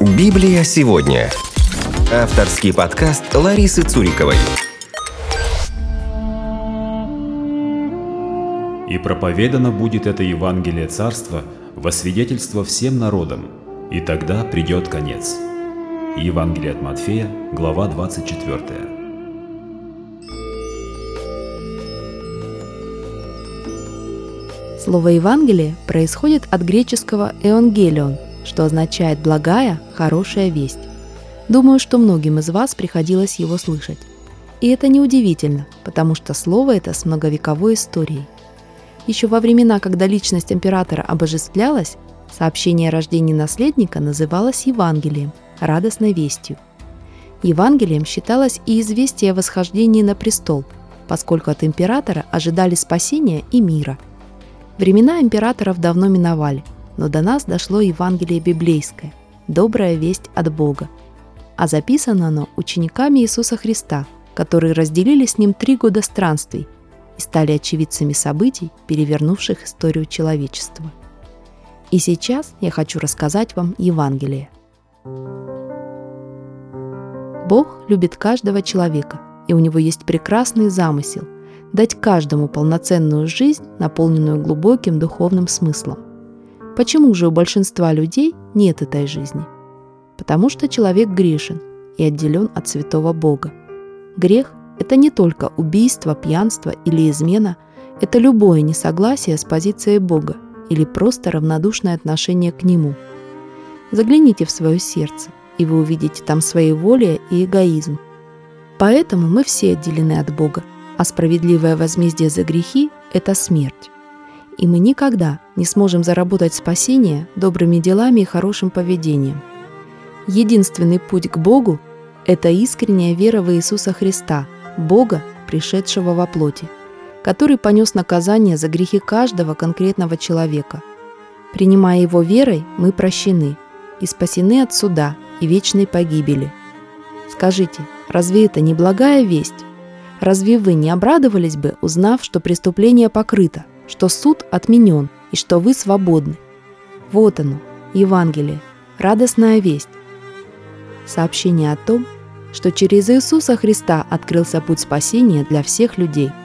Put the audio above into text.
Библия сегодня. Авторский подкаст Ларисы Цуриковой. «И проповедано будет это Евангелие Царства во свидетельство всем народам, и тогда придет конец». Евангелие от Матфея, глава 24. Слово «Евангелие» происходит от греческого «евангелион», что означает «благая, хорошая весть». Думаю, что многим из вас приходилось его слышать. И это неудивительно, потому что слово это с многовековой историей. Еще во времена, когда личность императора обожествлялась, сообщение о рождении наследника называлось Евангелием, радостной вестью. Евангелием считалось и известие о восхождении на престол, поскольку от императора ожидали спасения и мира. Времена императоров давно миновали, но до нас дошло Евангелие библейское, добрая весть от Бога. А записано оно учениками Иисуса Христа, которые разделили с Ним 3 года странствий и стали очевидцами событий, перевернувших историю человечества. И сейчас я хочу рассказать вам Евангелие. Бог любит каждого человека, и у Него есть прекрасный замысел – дать каждому полноценную жизнь, наполненную глубоким духовным смыслом. Почему же у большинства людей нет этой жизни? Потому что человек грешен и отделен от святого Бога. Грех – это не только убийство, пьянство или измена, это любое несогласие с позицией Бога или просто равнодушное отношение к Нему. Загляните в свое сердце, и вы увидите там своеволие и эгоизм. Поэтому мы все отделены от Бога, а справедливое возмездие за грехи – это смерть. И мы никогда не сможем заработать спасение добрыми делами и хорошим поведением. Единственный путь к Богу – это искренняя вера в Иисуса Христа, Бога, пришедшего во плоти, который понес наказание за грехи каждого конкретного человека. Принимая Его верой, мы прощены и спасены от суда и вечной погибели. Скажите, разве это не благая весть? Разве вы не обрадовались бы, узнав, что преступление покрыто, что суд отменен и что вы свободны? Вот оно, Евангелие, радостная весть. Сообщение о том, что через Иисуса Христа открылся путь спасения для всех людей.